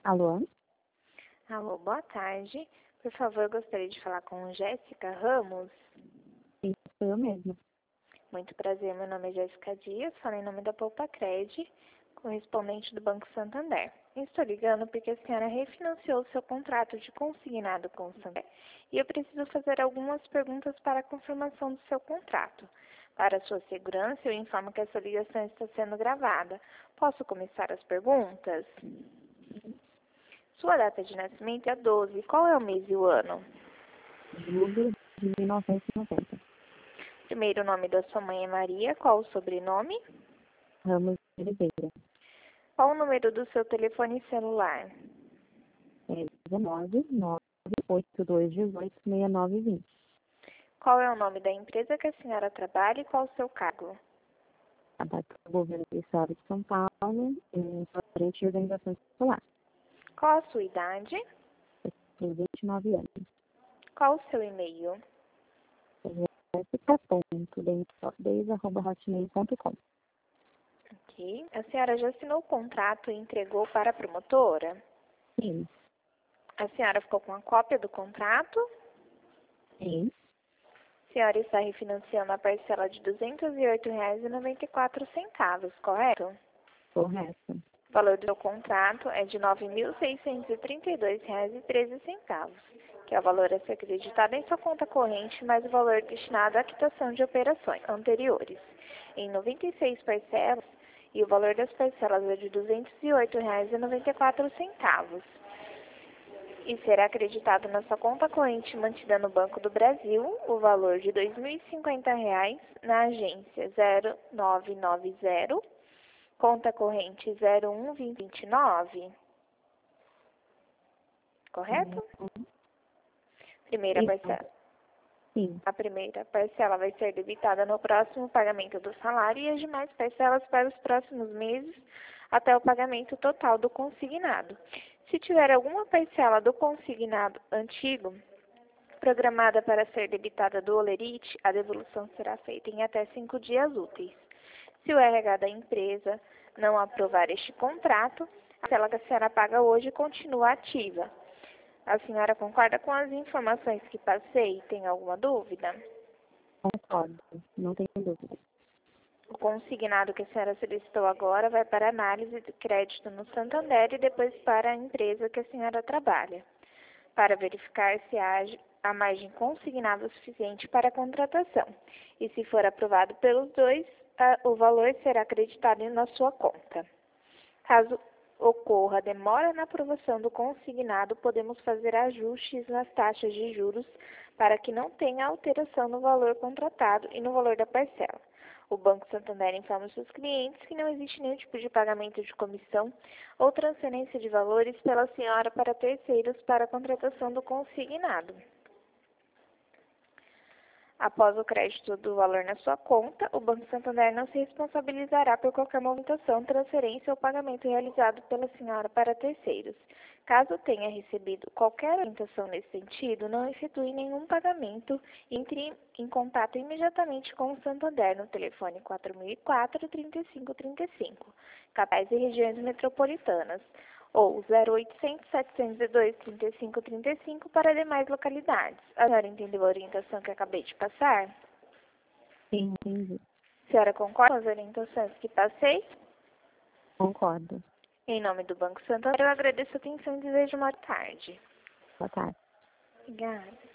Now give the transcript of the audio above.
Alô? Alô, boa tarde. Por favor, gostaria de falar com Jéssica Ramos. Isso, sou eu mesma. Muito prazer, meu nome é Jéssica Dias, falo em nome da Poupa-Cred, correspondente do Banco Santander. Estou ligando porque a senhora refinanciou seu contrato de consignado com o Santander e eu preciso fazer algumas perguntas para a confirmação do seu contrato. Para sua segurança, eu informo que essa ligação está sendo gravada. Posso começar as perguntas? Sua data de nascimento é 12. Qual é o mês e o ano? Julho de 1990. Primeiro nome da sua mãe é Maria. Qual o sobrenome? Ramos de Oliveira. Qual o número do seu telefone celular? É 19 98218 6920. Qual é o nome da empresa que a senhora trabalha e qual o seu cargo? Trabalho para o governo do estado de São Paulo, em frente de organização escolar. Qual a sua idade? Eu tenho 29 anos. Qual o seu e-mail? Jessica.dentro.hotmail.com. Ok. A senhora já assinou o contrato e entregou para a promotora? Sim. A senhora ficou com a cópia do contrato? Sim. A senhora está refinanciando a parcela de R$ 208,94, correto? Correto. O valor do seu contrato é de R$ 9.632,13, que é o valor a ser acreditado em sua conta corrente, mais o valor destinado à quitação de operações anteriores, em 96 parcelas, e o valor das parcelas é de R$ 208,94. E será acreditado na sua conta corrente mantida no Banco do Brasil o valor de R$ 2.050 na agência 0990, conta corrente 01229, correto? Primeira parcela. Sim. A primeira parcela vai ser debitada no próximo pagamento do salário e as demais parcelas para os próximos meses até o pagamento total do consignado. Se tiver alguma parcela do consignado antigo programada para ser debitada do holerite, a devolução será feita em até 5 dias úteis. Se o RH da empresa não aprovar este contrato, a parcela que a senhora paga hoje continua ativa. A senhora concorda com as informações que passei? Tem alguma dúvida? Concordo. Não tenho dúvida. O consignado que a senhora solicitou agora vai para análise de crédito no Santander e depois para a empresa que a senhora trabalha, para verificar se há margem consignada suficiente para a contratação. E se for aprovado pelos dois, o valor será acreditado na sua conta. Caso ocorra demora na aprovação do consignado, podemos fazer ajustes nas taxas de juros para que não tenha alteração no valor contratado e no valor da parcela. O Banco Santander informa os seus clientes que não existe nenhum tipo de pagamento de comissão ou transferência de valores pela senhora para terceiros para a contratação do consignado. Após o crédito do valor na sua conta, o Banco Santander não se responsabilizará por qualquer movimentação, transferência ou pagamento realizado pela senhora para terceiros. Caso tenha recebido qualquer orientação nesse sentido, não efetue nenhum pagamento, entre em contato imediatamente com o Santander no telefone 4004-3535, capitais e regiões metropolitanas, ou 0800 702 3535 para demais localidades. A senhora entendeu a orientação que acabei de passar? Sim, entendi. A senhora concorda com as orientações que passei? Concordo. Em nome do Banco Santander, eu agradeço a atenção e desejo uma boa tarde. Boa tarde. Obrigada.